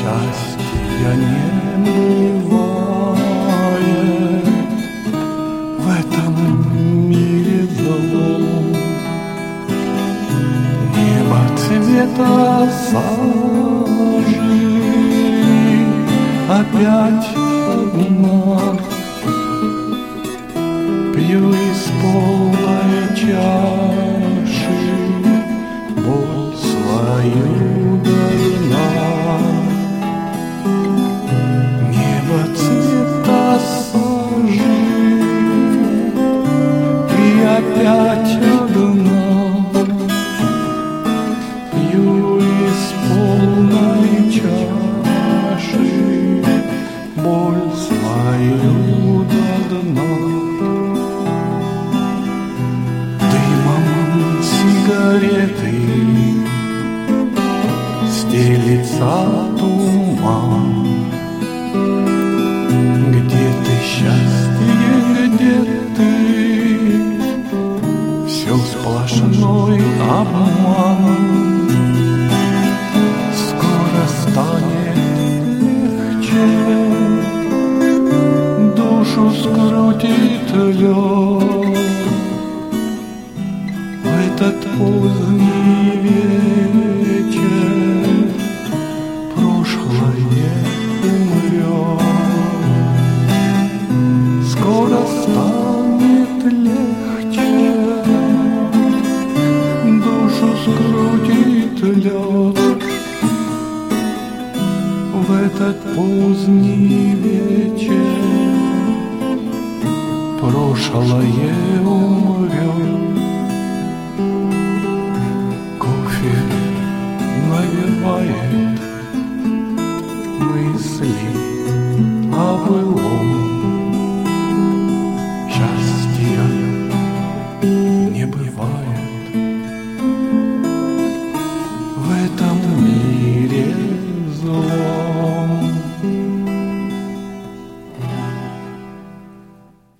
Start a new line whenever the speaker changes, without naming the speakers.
счастья не бывает в этом мире злом. Небо цвета сажи опять одна. Пью из полной чаши боль свою до дна. Небо цвета сажи и опять одна. Пью из полной чаши боль свою до дна. Сигареты стелится туман. Где ты, счастье, где ты? Все сплошной обман. Скоро станет легче, душу скрутит лед. Этот поздний вечер прошлое умрет. Скоро станет легче, душу скрутит лед. В этот поздний вечер прошлое умрет.